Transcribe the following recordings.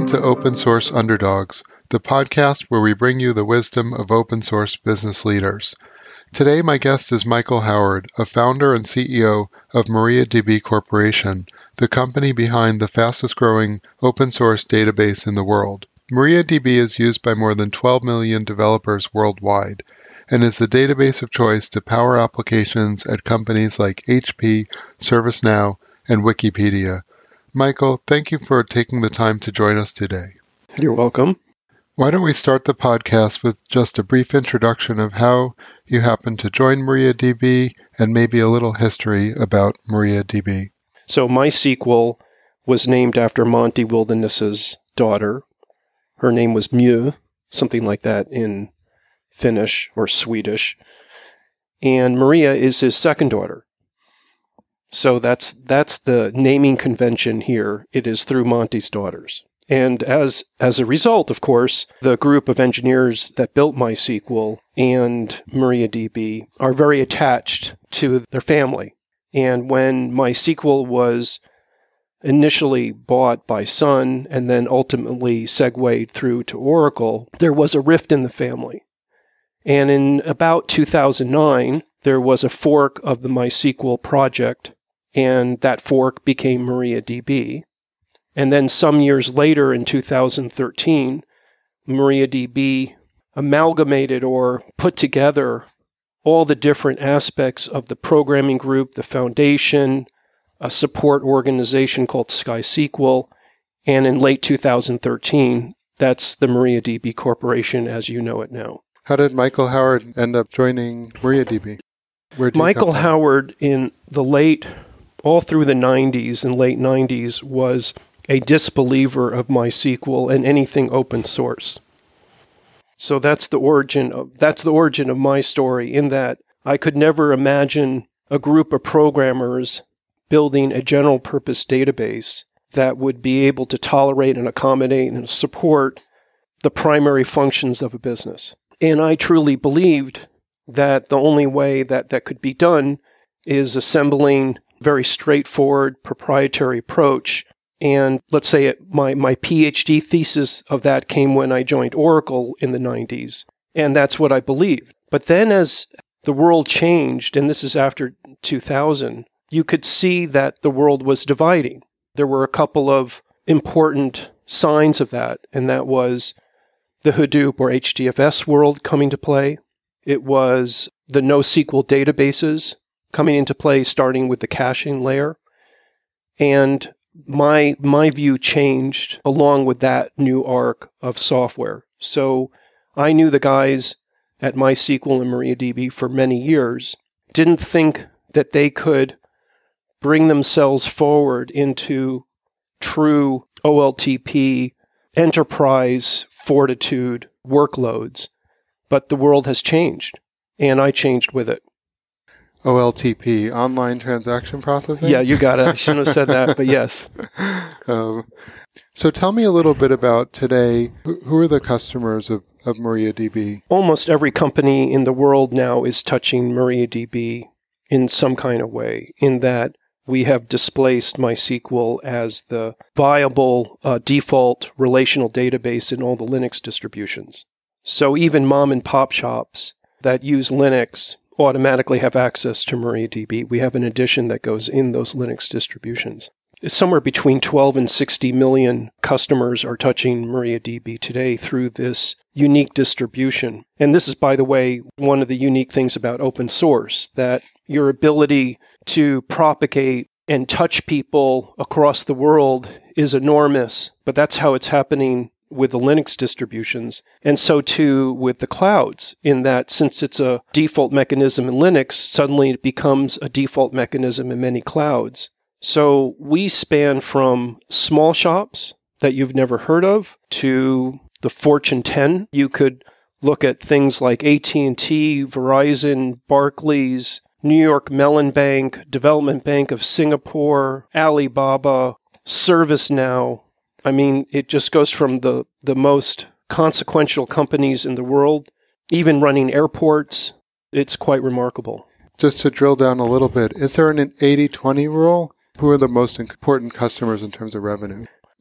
Welcome to Open Source Underdogs, the podcast where we bring you the wisdom of open source business leaders. Today, my guest is Michael Howard, a founder and CEO of MariaDB Corporation, the company behind the fastest growing open source database in the world. MariaDB is used by more than 12 million developers worldwide and is the database of choice to power applications at companies like HP, ServiceNow, and Wikipedia. Michael, thank you for taking the time to join us today. You're welcome. Why don't we start the podcast with just a brief introduction of how you happened to join MariaDB and maybe a little history about MariaDB. So MySQL was named after Monty Wilderness's daughter. Her name was Mjö, something like that in Finnish or Swedish. And Maria is his second daughter. So that's the naming convention here. It is through Monty's daughters. And as a result, of course, the group of engineers that built MySQL and MariaDB are very attached to their family. And when MySQL was initially bought by Sun and then ultimately segued through to Oracle, there was a rift in the family. And in about 2009, there was a fork of the MySQL project, and that fork became MariaDB. And then some years later, in 2013, MariaDB amalgamated or put together all the different aspects of the programming group, the foundation, a support organization called SkySQL, and in late 2013, that's the MariaDB Corporation as you know it now. How did Michael Howard end up joining MariaDB? Michael Howard all through the 90s and late 90s was a disbeliever of MySQL and anything open source. So that's the origin of my story, in that I could never imagine a group of programmers building a general purpose database that would be able to tolerate and accommodate and support the primary functions of a business. And I truly believed that the only way that could be done is assembling very straightforward proprietary approach. And let's say my PhD thesis of that came when I joined Oracle in the 90s. And that's what I believed. But then as the world changed, and this is after 2000, you could see that the world was dividing. There were a couple of important signs of that, and that was the Hadoop or HDFS world coming to play. It was the NoSQL databases coming into play, starting with the caching layer. And my view changed along with that new arc of software. So I knew the guys at MySQL and MariaDB for many years, didn't think that they could bring themselves forward into true OLTP enterprise fortitude workloads. But the world has changed, and I changed with it. OLTP, online transaction processing? Yeah, you got it. I shouldn't have said that, but yes. So tell me a little bit about today. Who are the customers of MariaDB? Almost every company in the world now is touching MariaDB in some kind of way, in that we have displaced MySQL as the viable default relational database in all the Linux distributions. So even mom and pop shops that use Linux automatically have access to MariaDB. We have an edition that goes in those Linux distributions. It's somewhere between 12 and 60 million customers are touching MariaDB today through this unique distribution. And this is, by the way, one of the unique things about open source, that your ability to propagate and touch people across the world is enormous, but that's how it's happening with the Linux distributions, and so too with the clouds, in that since it's a default mechanism in Linux, suddenly it becomes a default mechanism in many clouds. So we span from small shops that you've never heard of to the Fortune 10. You could look at things like AT&T, Verizon, Barclays, New York Mellon Bank, Development Bank of Singapore, Alibaba, ServiceNow. I mean, it just goes from the most consequential companies in the world, even running airports. It's quite remarkable. Just to drill down a little bit, is there an 80-20 rule? Who are the most important customers in terms of revenue?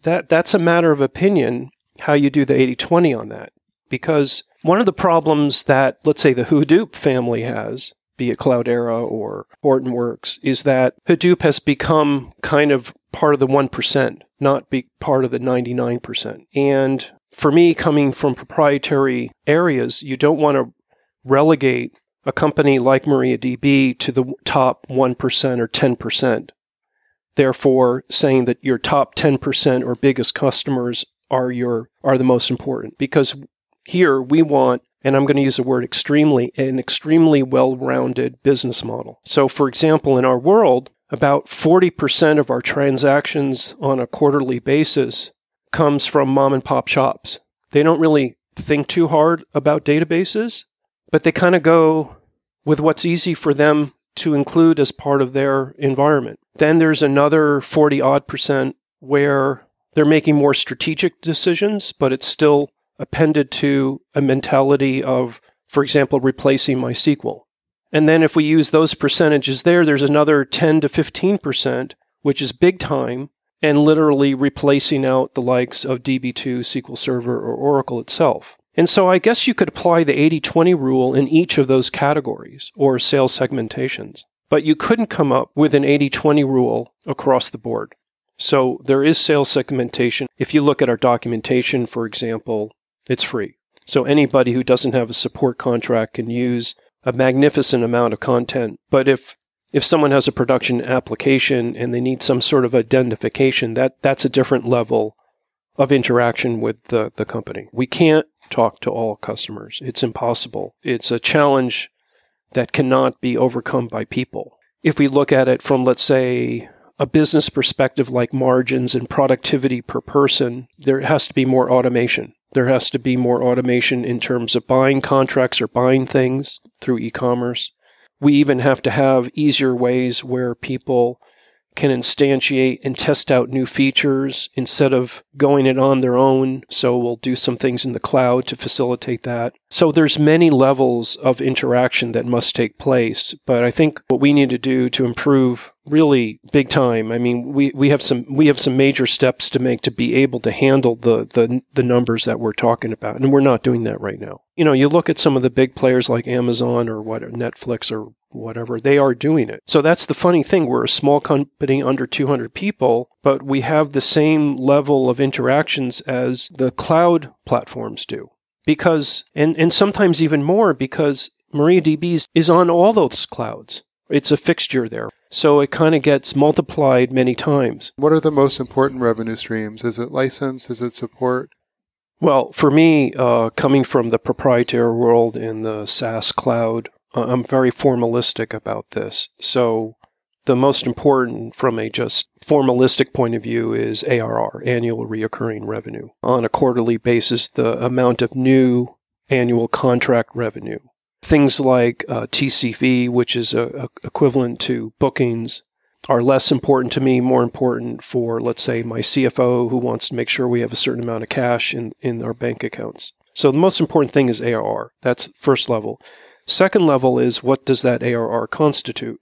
that's a matter of opinion, how you do the 80-20 on that. Because one of the problems that, let's say, the Hadoop family has, be it Cloudera or Hortonworks, is that Hadoop has become kind of part of the 1%, not be part of the 99%. And for me, coming from proprietary areas, you don't want to relegate a company like MariaDB to the top 1% or 10%. Therefore, saying that your top 10% or biggest customers are the most important. Because here we want, and I'm going to use the word an extremely well-rounded business model. So, for example, in our world, about 40% of our transactions on a quarterly basis comes from mom and pop shops. They don't really think too hard about databases, but they kind of go with what's easy for them to include as part of their environment. Then there's another 40-odd% where they're making more strategic decisions, but it's still appended to a mentality of, for example, replacing MySQL. And then if we use those percentages there's another 10 to 15%, which is big time, and literally replacing out the likes of DB2, SQL Server, or Oracle itself. And so I guess you could apply the 80-20 rule in each of those categories or sales segmentations. But you couldn't come up with an 80-20 rule across the board. So there is sales segmentation. If you look at our documentation, for example, it's free. So anybody who doesn't have a support contract can use a magnificent amount of content. But if someone has a production application and they need some sort of identification, that's a different level of interaction with the company. We can't talk to all customers. It's impossible. It's a challenge that cannot be overcome by people. If we look at it from, let's say, a business perspective like margins and productivity per person, there has to be more automation. There has to be more automation in terms of buying contracts or buying things through e-commerce. We even have to have easier ways where people can instantiate and test out new features instead of going it on their own. So we'll do some things in the cloud to facilitate that. So there's many levels of interaction that must take place. But I think what we need to do to improve really big time, I mean, we have some major steps to make to be able to handle the numbers that we're talking about. And we're not doing that right now. You know, you look at some of the big players like Amazon or Netflix or whatever, they are doing it. So that's the funny thing. We're a small company under 200 people, but we have the same level of interactions as the cloud platforms do. Because, and sometimes even more, because MariaDB is on all those clouds. It's a fixture there. So it kind of gets multiplied many times. What are the most important revenue streams? Is it license? Is it support? Well, for me, coming from the proprietary world in the SaaS cloud, I'm very formalistic about this. So the most important from a just formalistic point of view is ARR, annual recurring revenue. On a quarterly basis, the amount of new annual contract revenue. Things like TCV, which is equivalent to bookings, are less important to me, more important for, let's say, my CFO who wants to make sure we have a certain amount of cash in our bank accounts. So the most important thing is ARR. That's first level. Second level is, what does that ARR constitute?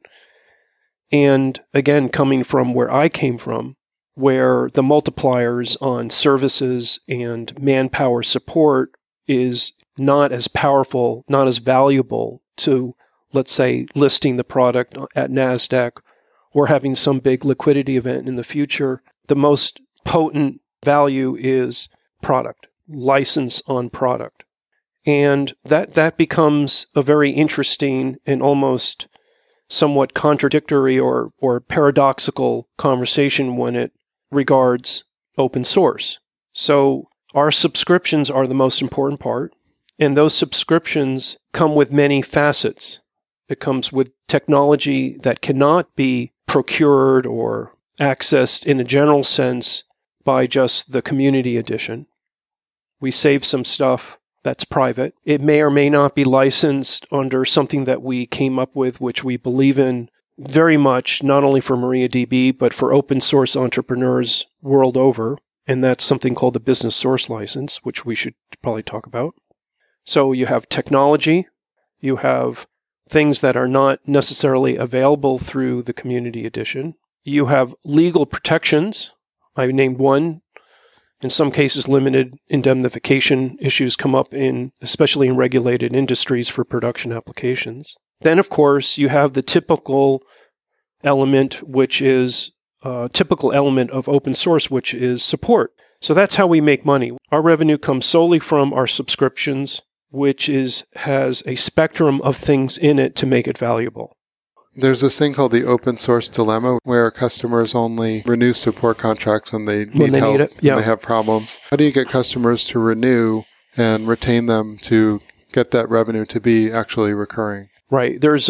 And again, coming from where I came from, where the multipliers on services and manpower support is not as powerful, not as valuable to, let's say, listing the product at NASDAQ or having some big liquidity event in the future, the most potent value is product, license on product. And that becomes a very interesting and almost somewhat contradictory or paradoxical conversation when it regards open source. So our subscriptions are the most important part, and those subscriptions come with many facets. It comes with technology that cannot be procured or accessed in a general sense by just the community edition. We save some stuff that's private. It may or may not be licensed under something that we came up with, which we believe in very much, not only for MariaDB, but for open source entrepreneurs world over. And that's something called the Business Source License, which we should probably talk about. So you have technology, you have things that are not necessarily available through the community edition. You have legal protections. I named one, In some cases, limited indemnification issues come up especially in regulated industries for production applications. Then, of course, you have the typical element, which is a typical element of open source, which is support. So that's how we make money. Our revenue comes solely from our subscriptions, which has a spectrum of things in it to make it valuable. There's this thing called the open source dilemma where customers only renew support contracts when they need help, when they have problems. How do you get customers to renew and retain them to get that revenue to be actually recurring? Right. It's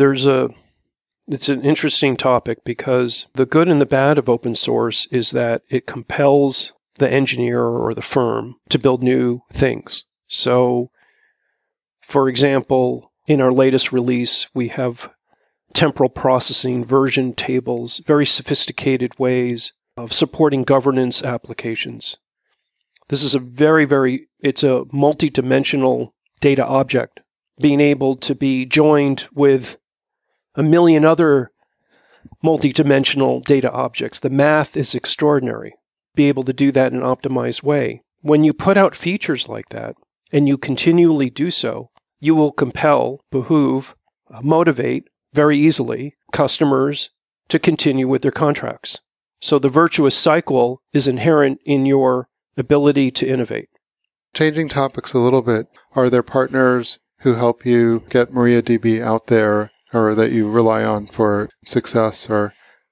an interesting topic because the good and the bad of open source is that it compels the engineer or the firm to build new things. So, for example, in our latest release, we have temporal processing, version tables, very sophisticated ways of supporting governance applications. This is it's a multi-dimensional data object, being able to be joined with a million other multi-dimensional data objects. The math is extraordinary. Be able to do that in an optimized way. When you put out features like that, and you continually do so, you will motivate very easily customers to continue with their contracts. So the virtuous cycle is inherent in your ability to innovate. Changing topics a little bit, are there partners who help you get MariaDB out there or that you rely on for success? Or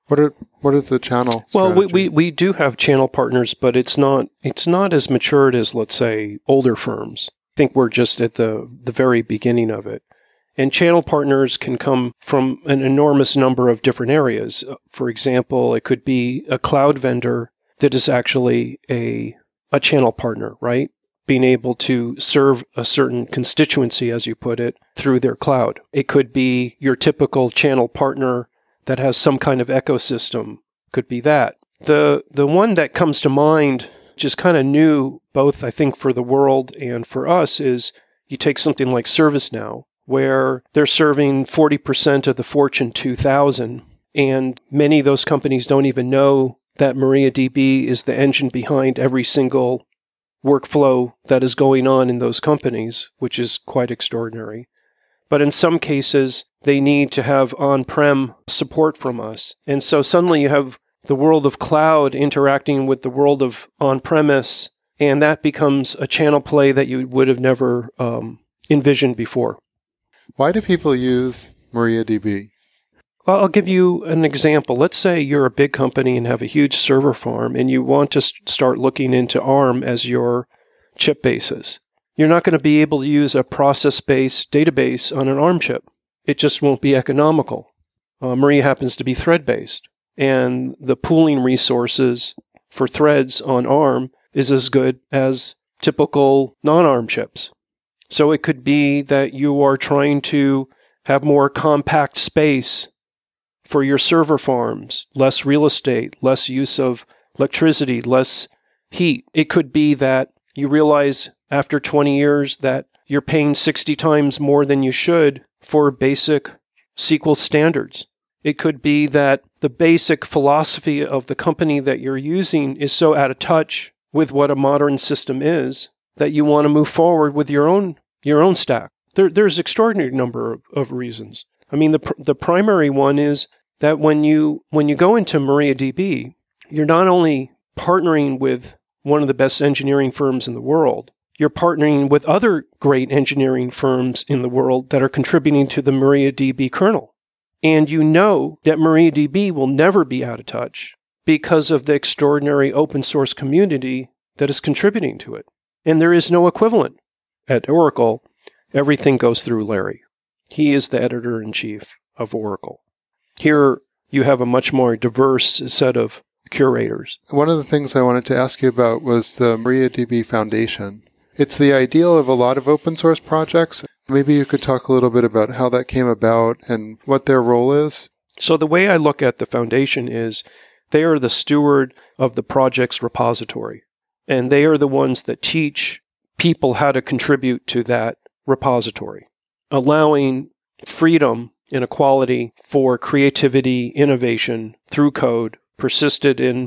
what is the channel strategy? Well, we do have channel partners, but it's not as matured as, let's say, older firms. I think we're just at the very beginning of it. And channel partners can come from an enormous number of different areas. For example, it could be a cloud vendor that is actually a channel partner, right? Being able to serve a certain constituency, as you put it, through their cloud. It could be your typical channel partner that has some kind of ecosystem. Could be that. The one that comes to mind, which is kind of new, both I think for the world and for us, is you take something like ServiceNow, where they're serving 40% of the Fortune 2000, and many of those companies don't even know that MariaDB is the engine behind every single workflow that is going on in those companies, which is quite extraordinary. But in some cases, they need to have on-prem support from us. And so suddenly you have the world of cloud interacting with the world of on-premise, and that becomes a channel play that you would have never envisioned before. Why do people use MariaDB? Well, I'll give you an example. Let's say you're a big company and have a huge server farm, and you want to start looking into ARM as your chip basis. You're not going to be able to use a process-based database on an ARM chip. It just won't be economical. Maria happens to be thread-based, and the pooling resources for threads on ARM is as good as typical non-ARM chips. So it could be that you are trying to have more compact space for your server farms, less real estate, less use of electricity, less heat. It could be that you realize after 20 years that you're paying 60 times more than you should for basic SQL standards. It could be that the basic philosophy of the company that you're using is so out of touch with what a modern system is that you want to move forward with your own stack. There's an extraordinary number of reasons. I mean, the primary one is that when you go into MariaDB, you're not only partnering with one of the best engineering firms in the world, you're partnering with other great engineering firms in the world that are contributing to the MariaDB kernel. And you know that MariaDB will never be out of touch because of the extraordinary open source community that is contributing to it. And there is no equivalent. At Oracle, everything goes through Larry. He is the editor-in-chief of Oracle. Here, you have a much more diverse set of curators. One of the things I wanted to ask you about was the MariaDB Foundation. It's the ideal of a lot of open source projects. Maybe you could talk a little bit about how that came about and what their role is. So the way I look at the foundation is they are the steward of the project's repository, and they are the ones that teach people how to contribute to that repository, allowing freedom and equality for creativity, innovation through code persisted in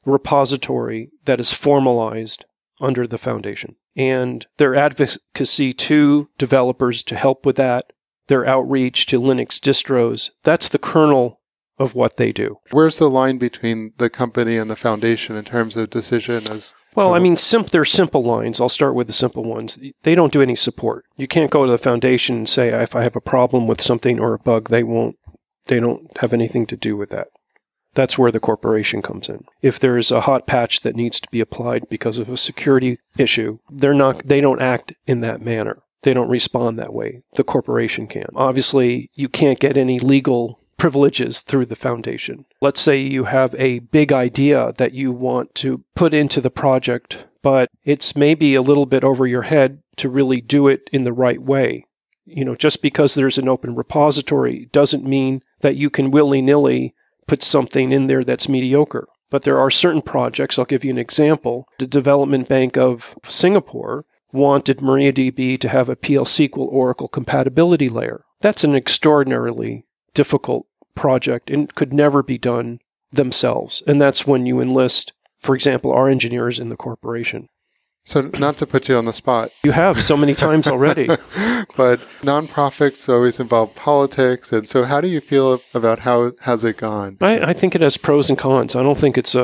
repository that is formalized under the foundation. And their advocacy to developers to help with that, their outreach to Linux distros, that's the kernel of what they do. Where's the line between the company and the foundation in terms of decision? Well, I mean, there are simple lines. I'll start with the simple ones. They don't do any support. You can't go to the foundation and say, if I have a problem with something or a bug, they don't have anything to do with that. That's where the corporation comes in. If there's a hot patch that needs to be applied because of a security issue, they don't act in that manner. They don't respond that way. The corporation can. Obviously, you can't get any legal privileges through the foundation. Let's say you have a big idea that you want to put into the project, but it's maybe a little bit over your head to really do it in the right way. Just because there's an open repository doesn't mean that you can willy-nilly put something in there that's mediocre. But there are certain projects, I'll give you an example. The Development Bank of Singapore wanted MariaDB to have a PL SQL Oracle compatibility layer. That's an extraordinarily difficult project and could never be done themselves. And that's when you enlist, for example, our engineers in the corporation. So not to put you on the spot. You have so many times already. But nonprofits always involve politics. And so how do you feel about how has it gone? I think it has pros and cons. I don't think it's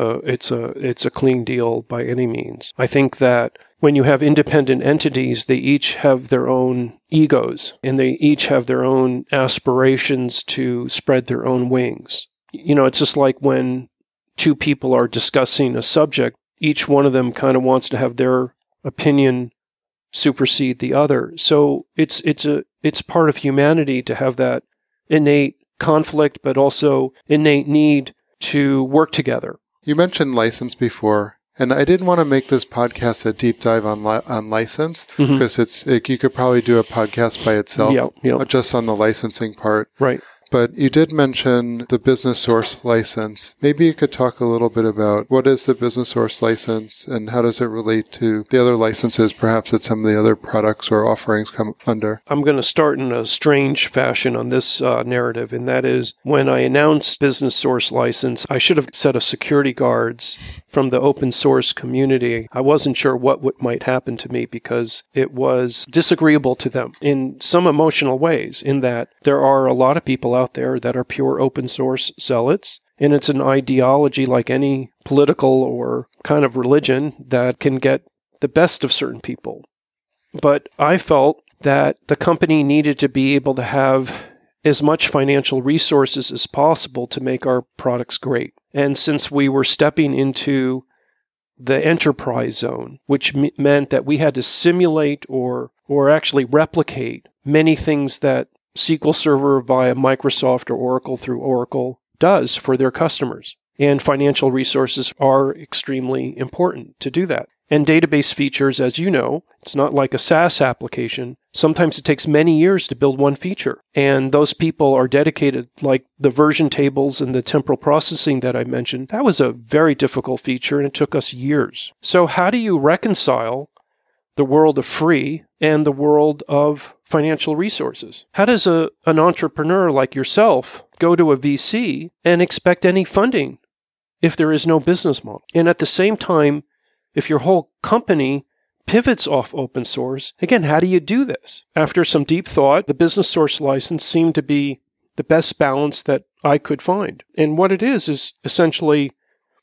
a clean deal by any means. I think that when you have independent entities, they each have their own egos and they each have their own aspirations to spread their own wings. It's just like when two people are discussing a subject, each one of them kind of wants to have their opinion supersede the other. So it's part of humanity to have that innate conflict, but also innate need to work together. You mentioned license before, and I didn't want to make this podcast a deep dive on license because you could probably do a podcast by itself just on the licensing part. Right. But you did mention the business source license. Maybe you could talk a little bit about what is the business source license and how does it relate to the other licenses, perhaps that some of the other products or offerings come under? I'm going to start in a strange fashion on this narrative, and that is when I announced business source license, I should have set a security guards from the open source community. I wasn't sure what might happen to me because it was disagreeable to them in some emotional ways, in that there are a lot of people out there that are pure open source zealots, and it's an ideology like any political or kind of religion that can get the best of certain people. But I felt that the company needed to be able to have as much financial resources as possible to make our products great. And since we were stepping into the enterprise zone, which meant that we had to simulate or actually replicate many things that SQL Server via Microsoft or Oracle through Oracle does for their customers. And financial resources are extremely important to do that. And database features, as you know, it's not like a SaaS application. Sometimes it takes many years to build one feature. And those people are dedicated, like the version tables and the temporal processing that I mentioned. That was a very difficult feature, and it took us years. So how do you reconcile the world of free and the world of financial resources? How does an entrepreneur like yourself go to a VC and expect any funding if there is no business model? And at the same time, if your whole company pivots off open source, again, how do you do this? After some deep thought, the business source license seemed to be the best balance that I could find. And what it is essentially,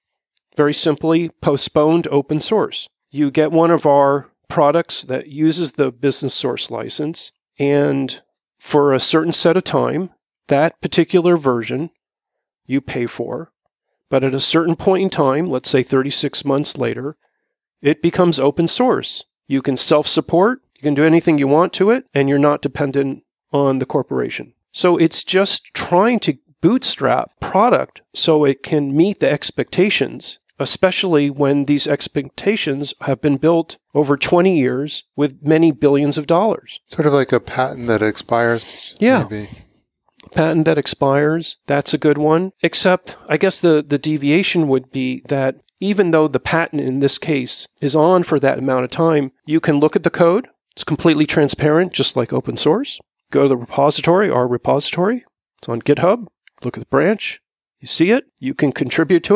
very simply, postponed open source. You get one of our products that uses the business source license, and for a certain set of time, that particular version you pay for. But at a certain point in time, let's say 36 months later, it becomes open source. You can self-support, you can do anything you want to it, and you're not dependent on the corporation. So it's just trying to bootstrap product so it can meet the expectations, especially when these expectations have been built over 20 years with many billions of dollars. Sort of like a patent that expires. Yeah. Maybe. Patent that expires, that's a good one. Except, I guess the deviation would be that even though the patent in this case is on for that amount of time, you can look at the code. It's completely transparent, just like open source. Go to the repository, our repository. It's on GitHub. Look at the branch. You see it. You can contribute to it.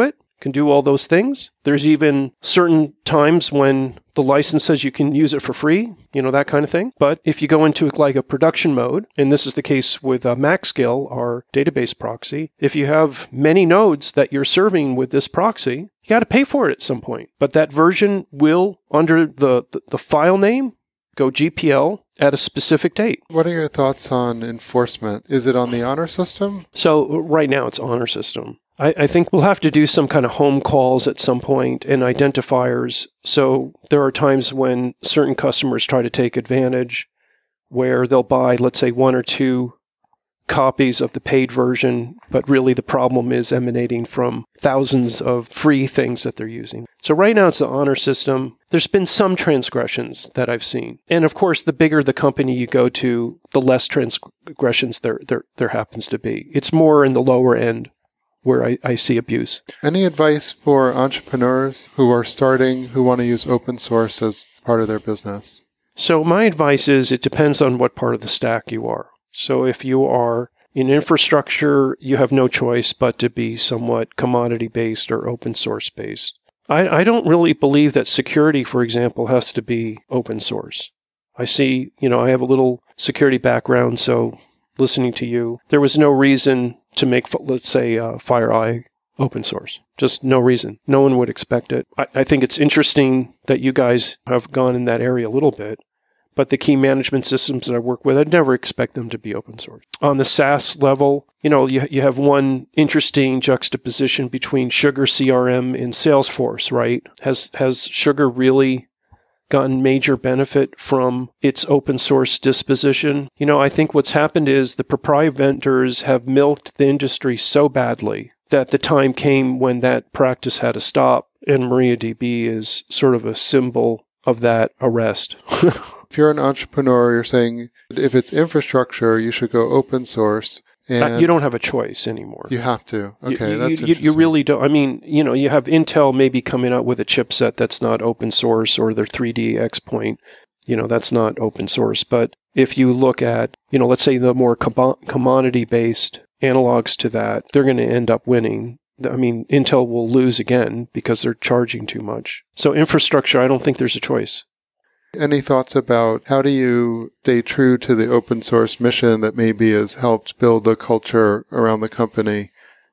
can do all those things. There's even certain times when the license says you can use it for free, that kind of thing. But if you go into like a production mode, and this is the case with MaxScale, our database proxy, if you have many nodes that you're serving with this proxy, you got to pay for it at some point. But that version will, under the file name, go GPL at a specific date. What are your thoughts on enforcement? Is it on the honor system? So right now it's honor system. I think we'll have to do some kind of home calls at some point and identifiers. So there are times when certain customers try to take advantage where they'll buy, let's say, 1 or 2 copies of the paid version, but really the problem is emanating from thousands of free things that they're using. So right now it's the honor system. There's been some transgressions that I've seen. And of course, the bigger the company you go to, the less transgressions there happens to be. It's more in the lower end where I see abuse. Any advice for entrepreneurs who are starting, who want to use open source as part of their business? So my advice is it depends on what part of the stack you are. So if you are in infrastructure, you have no choice but to be somewhat commodity-based or open source-based. I don't really believe that security, for example, has to be open source. I see, I have a little security background, so listening to you, there was no reason to make, let's say, FireEye open source. Just no reason. No one would expect it. I think it's interesting that you guys have gone in that area a little bit, but the key management systems that I work with, I'd never expect them to be open source. On the SaaS level, you have one interesting juxtaposition between Sugar CRM and Salesforce, right? Has Sugar really gotten major benefit from its open source disposition? I think what's happened is the proprietary vendors have milked the industry so badly that the time came when that practice had to stop, and MariaDB is sort of a symbol of that arrest. If you're an entrepreneur, you're saying if it's infrastructure, you should go open source. And you don't have a choice anymore. You have to. Okay, that's interesting. You really don't. I mean, you have Intel maybe coming out with a chipset that's not open source, or their 3D X-Point, that's not open source. But if you look at, let's say the more commodity-based analogs to that, they're going to end up winning. I mean, Intel will lose again because they're charging too much. So infrastructure, I don't think there's a choice. Any thoughts about how do you stay true to the open source mission that maybe has helped build the culture around the company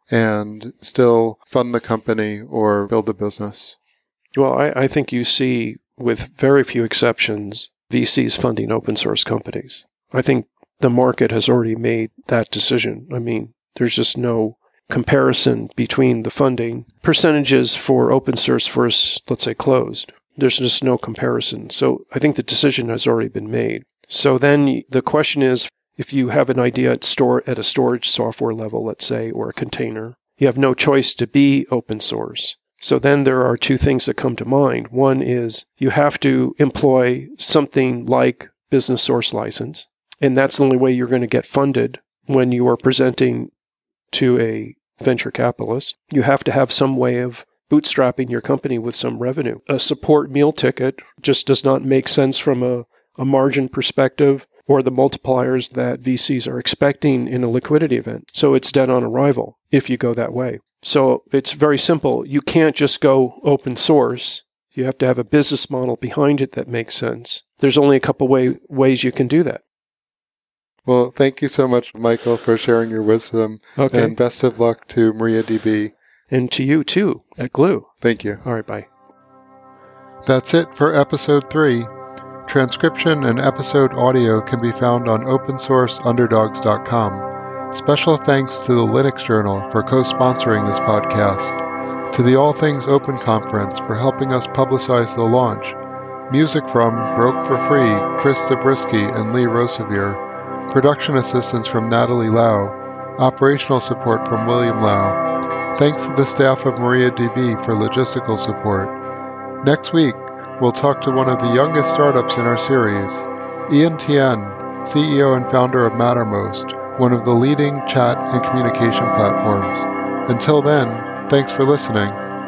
and still fund the company or build the business? Well, I think you see, with very few exceptions, VCs funding open source companies. I think the market has already made that decision. I mean, there's just no comparison between the funding percentages for open source versus, let's say, closed. There's just no comparison. So I think the decision has already been made. So then the question is, if you have an idea at a storage software level, let's say, or a container, you have no choice to be open source. So then there are 2 things that come to mind. One is you have to employ something like business source license, and that's the only way you're going to get funded when you are presenting to a venture capitalist. You have to have some way of bootstrapping your company with some revenue. A support meal ticket just does not make sense from a margin perspective or the multipliers that VCs are expecting in a liquidity event. So it's dead on arrival if you go that way. So it's very simple. You can't just go open source. You have to have a business model behind it that makes sense. There's only a couple ways you can do that. Well, thank you so much, Michael, for sharing your wisdom. Okay. And best of luck to MariaDB. And to you, too, at Glue. Thank you. All right, bye. That's it for Episode 3. Transcription and episode audio can be found on opensourceunderdogs.com. Special thanks to the Linux Journal for co-sponsoring this podcast, to the All Things Open Conference for helping us publicize the launch, music from Broke for Free, Chris Zabriskie and Lee Rosevere, production assistance from Natalie Lau, operational support from William Lau. Thanks to the staff of MariaDB for logistical support. Next week, we'll talk to one of the youngest startups in our series, Ian Tien, CEO and founder of Mattermost, one of the leading chat and communication platforms. Until then, thanks for listening.